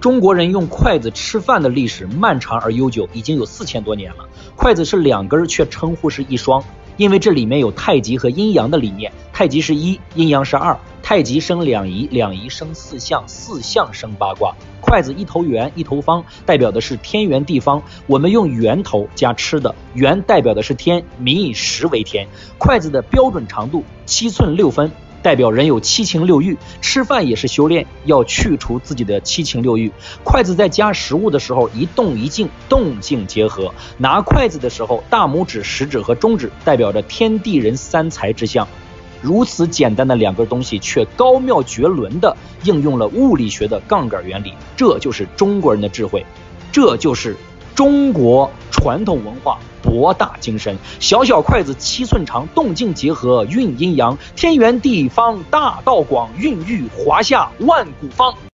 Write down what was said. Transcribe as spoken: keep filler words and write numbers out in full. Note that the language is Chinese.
中国人用筷子吃饭的历史漫长而悠久，已经有四千多年了。筷子是两根，却称呼是一双，因为这里面有太极和阴阳的理念。太极是一，阴阳是二，太极生两仪，两仪生四象，四象生八卦。筷子一头圆一头方，代表的是天圆地方。我们用圆头加吃的，圆代表的是天，民以食为天。筷子的标准长度七寸六分，代表人有七情六欲，吃饭也是修炼，要去除自己的七情六欲。筷子在夹食物的时候，一动一静，动静结合。拿筷子的时候，大拇指、食指和中指代表着天地人三才之象。如此简单的两根东西，却高妙绝伦地应用了物理学的杠杆原理，这就是中国人的智慧，这就是中国传统文化博大精深。小小筷子七寸长，动静结合，运阴阳，天圆地方，大道广，孕育华夏万古方。